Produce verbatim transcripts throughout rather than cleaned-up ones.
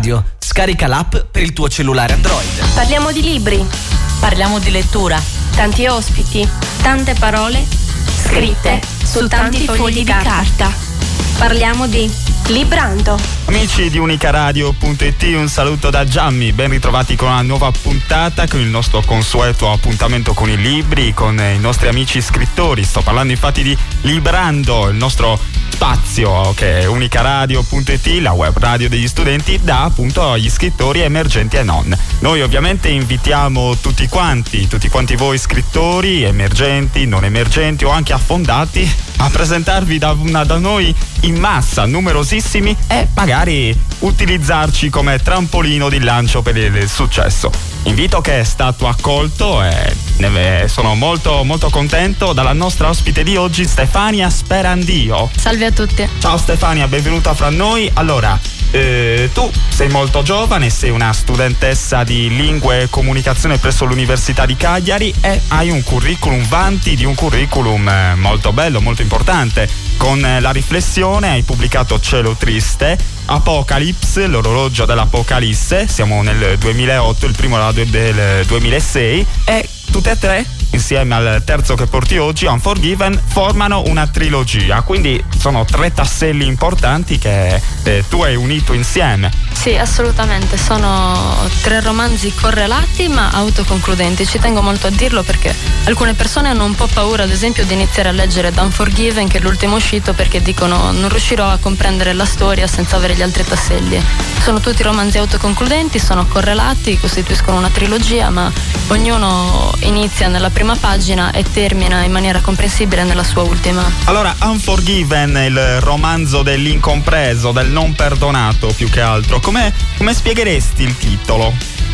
Radio. Scarica l'app per il tuo cellulare Android. Parliamo di libri. Parliamo di lettura. Tanti ospiti. Tante parole scritte su tanti fogli di carta. Parliamo di Librando. Amici di unicaradio punto it, un saluto da Gianni, ben ritrovati con una nuova puntata, con il nostro consueto appuntamento con i libri, con i nostri amici scrittori. Sto parlando infatti di Librando, il nostro spazio che è unicaradio punto it, la web radio degli studenti, dà appunto agli scrittori emergenti e non. Noi ovviamente invitiamo tutti quanti, tutti quanti voi scrittori, emergenti, non emergenti o anche affondati, a presentarvi da, una, da noi in massa, numerosissimi, e magari utilizzarci come trampolino di lancio per il successo. Invito che è stato accolto e ne sono molto molto contento dalla nostra ospite di oggi, Stefania Sperandio. Salve a tutti. Ciao Stefania, benvenuta fra noi. Allora, eh, tu sei molto giovane, sei una studentessa di lingue e comunicazione presso l'Università di Cagliari e hai un curriculum, vanti di un curriculum eh, molto bello, molto importante. Con eh, la riflessione hai pubblicato Cielo Triste, Apocalypse, l'orologio dell'Apocalisse, siamo nel duemilaotto, il primo era del duemilasei, e tutte e tre, insieme al terzo che porti oggi, Unforgiven, formano una trilogia, quindi sono tre tasselli importanti che eh, tu hai unito insieme. Sì, assolutamente, sono tre romanzi correlati ma autoconcludenti. Ci tengo molto a dirlo perché alcune persone hanno un po' paura, ad esempio, di iniziare a leggere Unforgiven, che è l'ultimo uscito, perché dicono non riuscirò a comprendere la storia senza avere gli altri tasselli. Sono tutti romanzi autoconcludenti, sono correlati, costituiscono una trilogia, ma ognuno inizia nella prima pagina e termina in maniera comprensibile nella sua ultima. Allora, Unforgiven, il romanzo dell'incompreso, del non perdonato più che altro, come, come spiegheresti il titolo?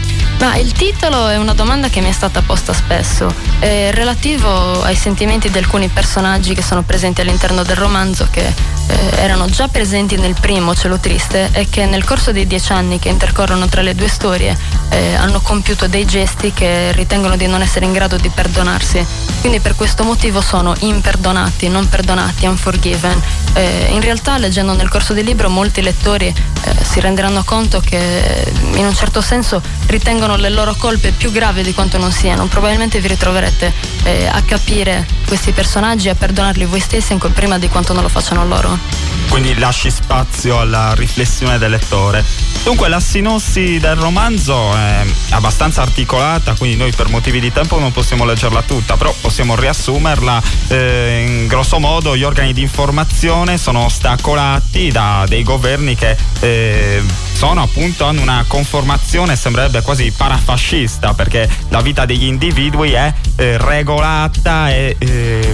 Ma il titolo è una domanda che mi è stata posta spesso, è relativo ai sentimenti di alcuni personaggi che sono presenti all'interno del romanzo, che eh, erano già presenti nel primo, Cielo Triste, e che nel corso dei dieci anni che intercorrono tra le due storie eh, hanno compiuto dei gesti che ritengono di non essere in grado di perdonarsi. Quindi per questo motivo sono imperdonati, non perdonati, unforgiven. Eh, in realtà, leggendo nel corso del libro, molti lettori eh, si renderanno conto che in un certo senso ritengono le loro colpe più gravi di quanto non siano. Probabilmente vi ritroverete eh, a capire questi personaggi e a perdonarli voi stessi ancora prima di quanto non lo facciano loro. Quindi lasci spazio alla riflessione del lettore. Dunque, la sinossi del romanzo è abbastanza articolata, quindi noi per motivi di tempo non possiamo leggerla tutta, però possiamo riassumerla. Eh, in grosso modo gli organi di informazione sono ostacolati da dei governi che eh, sono appunto hanno una conformazione, sembrerebbe quasi parafascista, perché la vita degli individui è eh, regolata e eh,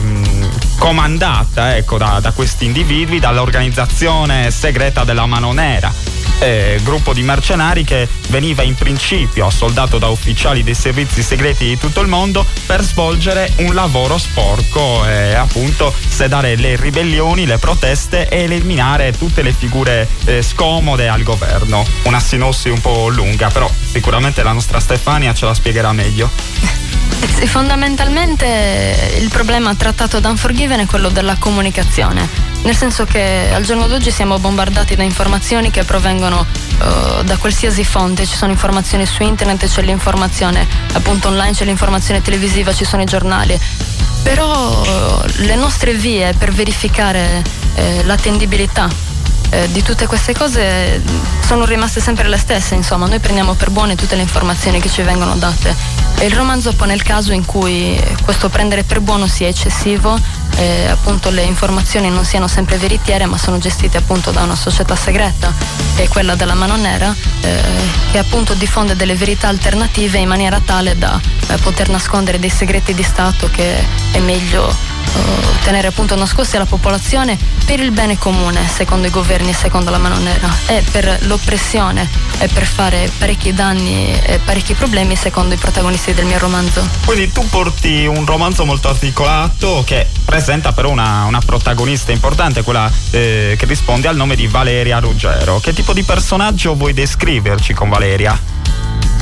comandata, ecco, da, da questi individui, dall'organizzazione segreta della Mano Nera. Eh, gruppo di mercenari che veniva in principio assoldato da ufficiali dei servizi segreti di tutto il mondo per svolgere un lavoro sporco e appunto sedare le ribellioni, le proteste e eliminare tutte le figure eh, scomode al governo. Una sinossi un po' lunga, però sicuramente la nostra Stefania ce la spiegherà meglio. Sì, fondamentalmente il problema trattato da Unforgiven è quello della comunicazione, nel senso che al giorno d'oggi siamo bombardati da informazioni che provengono uh, da qualsiasi fonte. Ci sono informazioni su internet, c'è l'informazione appunto online, c'è l'informazione televisiva, ci sono i giornali, però uh, le nostre vie per verificare eh, l'attendibilità Eh, di tutte queste cose sono rimaste sempre le stesse. Insomma, noi prendiamo per buone tutte le informazioni che ci vengono date, e il romanzo pone il caso in cui questo prendere per buono sia eccessivo, e appunto le informazioni non siano sempre veritiere, ma sono gestite appunto da una società segreta, che è quella della Mano Nera, eh, che appunto diffonde delle verità alternative in maniera tale da eh, poter nascondere dei segreti di Stato che è meglio tenere appunto nascosti alla popolazione per il bene comune, secondo i governi e secondo la Mano Nera, e per l'oppressione e per fare parecchi danni e parecchi problemi, secondo i protagonisti del mio romanzo. Quindi tu porti un romanzo molto articolato che presenta però una, una protagonista importante, quella eh, che risponde al nome di Valeria Ruggero. Che tipo di personaggio vuoi descriverci con Valeria?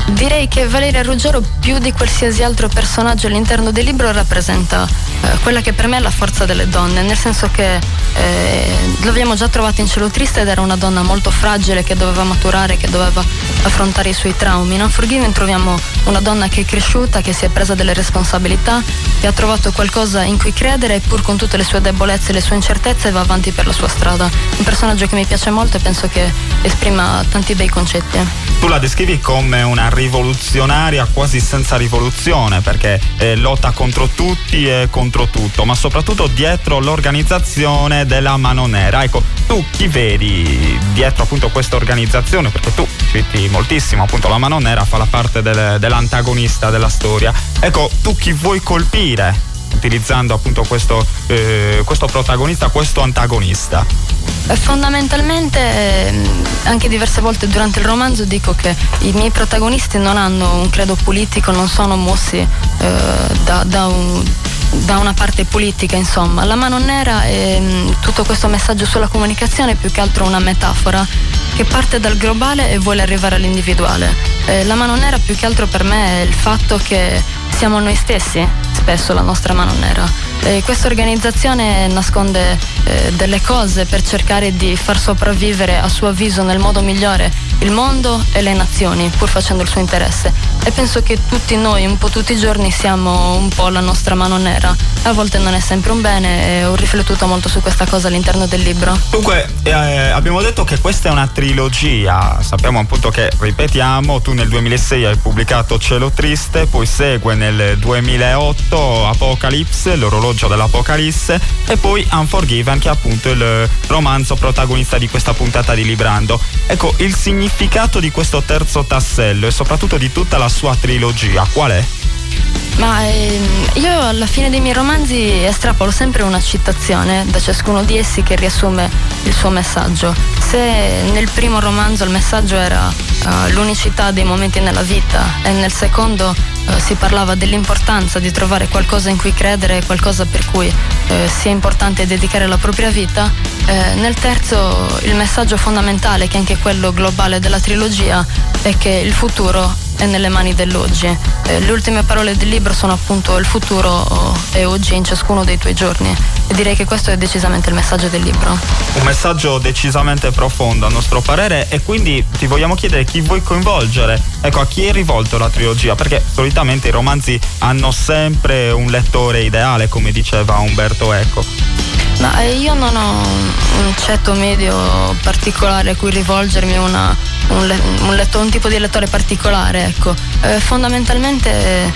direi che Valeria Ruggero, più di qualsiasi altro personaggio all'interno del libro, rappresenta eh, quella che per me è la forza delle donne, nel senso che eh, l'abbiamo già trovata in Cielo Triste ed era una donna molto fragile che doveva maturare, che doveva affrontare i suoi traumi. In Unforgiven troviamo una donna che è cresciuta, che si è presa delle responsabilità, che ha trovato qualcosa in cui credere e pur con tutte le sue debolezze e le sue incertezze va avanti per la sua strada. Un personaggio che mi piace molto e penso che esprima tanti bei concetti. Tu la descrivi come una rivoluzionaria quasi senza rivoluzione, perché eh, lotta contro tutti e contro tutto, ma soprattutto dietro l'organizzazione della Mano Nera. Ecco, tu chi vedi dietro appunto questa organizzazione? Perché tu citi moltissimo appunto la Mano Nera, fa la parte del, dell'antagonista della storia. Ecco, tu chi vuoi colpire utilizzando appunto questo, eh, questo protagonista, questo antagonista? Fondamentalmente, eh, anche diverse volte durante il romanzo dico che i miei protagonisti non hanno un credo politico, non sono mossi eh, da, da, un, da una parte politica, insomma. La Mano Nera è mh, tutto questo messaggio sulla comunicazione è più che altro una metafora che parte dal globale e vuole arrivare all'individuale. Eh, la Mano Nera più che altro per me è il fatto che siamo noi stessi spesso la nostra mano nera. E questa organizzazione nasconde eh, delle cose per cercare di far sopravvivere a suo avviso nel modo migliore il mondo e le nazioni, pur facendo il suo interesse. E penso che tutti noi, un po' tutti i giorni, siamo un po' la nostra mano nera. A volte non è sempre un bene e ho riflettuto molto su questa cosa all'interno del libro. Dunque, eh, abbiamo detto che questa è una trilogia. Sappiamo appunto che, ripetiamo, tu nel duemilasei hai pubblicato Cielo Triste, poi segue nel duemilaotto Apocalypse, l'orologio dell'Apocalisse, e poi Unforgiven, che è appunto il romanzo protagonista di questa puntata di Librando. Ecco, il significato di questo terzo tassello e soprattutto di tutta la sua trilogia, qual è? Ma ehm, io alla fine dei miei romanzi estrapolo sempre una citazione da ciascuno di essi che riassume il suo messaggio. Se nel primo romanzo il messaggio era uh, l'unicità dei momenti nella vita e nel secondo uh, si parlava dell'importanza di trovare qualcosa in cui credere, qualcosa per cui uh, sia importante dedicare la propria vita, uh, nel terzo il messaggio fondamentale, che è anche quello globale della trilogia, è che il futuro è nelle mani dell'oggi. Eh, le ultime parole del libro sono appunto il futuro oh, è oggi in ciascuno dei tuoi giorni, e direi che questo è decisamente il messaggio del libro. Un messaggio decisamente profondo a nostro parere, e quindi ti vogliamo chiedere chi vuoi coinvolgere. Ecco, a chi è rivolto la trilogia? Perché solitamente i romanzi hanno sempre un lettore ideale, come diceva Umberto Eco. Ma io non ho un ceto medio particolare a cui rivolgermi, una, un, le, un, letto, un tipo di lettore particolare, ecco. Eh, fondamentalmente eh,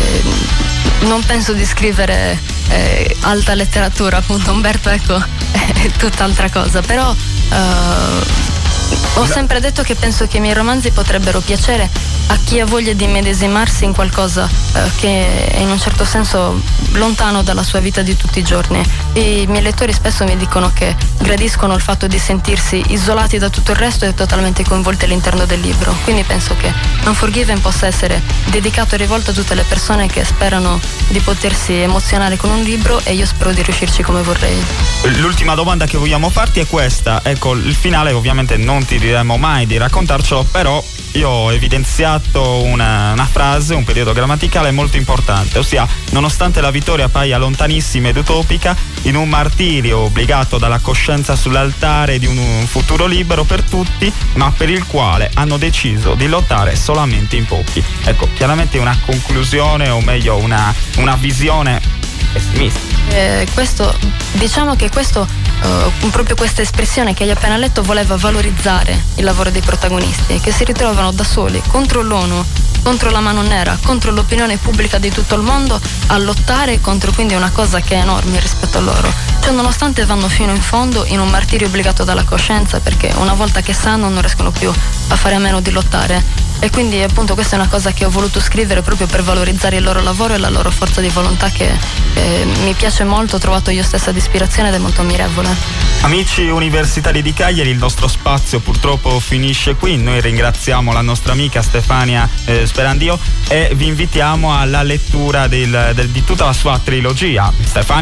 non penso di scrivere eh, alta letteratura, appunto. Umberto Eco è tutt'altra cosa, però eh, ho sempre detto che penso che i miei romanzi potrebbero piacere a chi ha voglia di medesimarsi in qualcosa eh, che è in un certo senso lontano dalla sua vita di tutti i giorni. I miei lettori spesso mi dicono che gradiscono il fatto di sentirsi isolati da tutto il resto e totalmente coinvolti all'interno del libro. Quindi penso che Unforgiven possa essere dedicato e rivolto a tutte le persone che sperano di potersi emozionare con un libro, e io spero di riuscirci come vorrei. L'ultima domanda che vogliamo farti è questa. Ecco, il finale ovviamente non ti diremo mai di raccontarcelo, però io ho evidenziato una, una frase, un periodo grammaticale molto importante, ossia: nonostante la vittoria paia lontanissima ed utopica, in un martirio obbligato dalla coscienza sull'altare di un, un futuro libero per tutti, ma per il quale hanno deciso di lottare solamente in pochi. Ecco, chiaramente una conclusione, o meglio una, una visione pessimista. Eh, questo, diciamo che questo uh, proprio questa espressione che hai appena letto voleva valorizzare il lavoro dei protagonisti, che si ritrovano da soli contro l'ONU, contro la Mano Nera, contro l'opinione pubblica di tutto il mondo, a lottare contro quindi una cosa che è enorme rispetto a loro. Cioè, nonostante vanno fino in fondo in un martirio obbligato dalla coscienza, perché una volta che sanno non riescono più a fare a meno di lottare. E quindi appunto questa è una cosa che ho voluto scrivere proprio per valorizzare il loro lavoro e la loro forza di volontà, che eh, mi piace molto, ho trovato io stessa di ispirazione ed è molto ammirevole. Amici universitari di Cagliari, il nostro spazio purtroppo finisce qui. Noi ringraziamo la nostra amica Stefania eh, Sperandio e vi invitiamo alla lettura del, del, di tutta la sua trilogia. Stefania?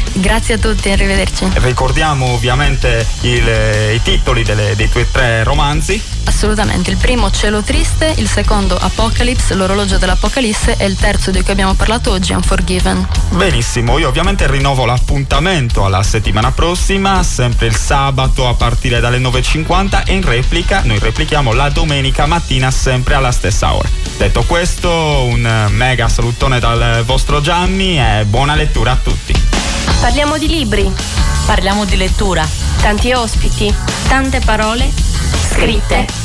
Grazie a tutti, arrivederci. Ricordiamo ovviamente il, i titoli delle, dei tuoi tre romanzi. Assolutamente, il primo Cielo Triste, il secondo Apocalypse, l'orologio dell'Apocalisse, e il terzo di cui abbiamo parlato oggi, Unforgiven. Benissimo, io ovviamente rinnovo l'appuntamento alla settimana prossima, sempre il sabato a partire dalle nove e cinquanta, e in replica, noi replichiamo la domenica mattina sempre alla stessa ora. Detto questo, un mega salutone dal vostro Gianni e buona lettura a tutti. Parliamo di libri, Parliamo di lettura. tanti ospiti, tante parole scritte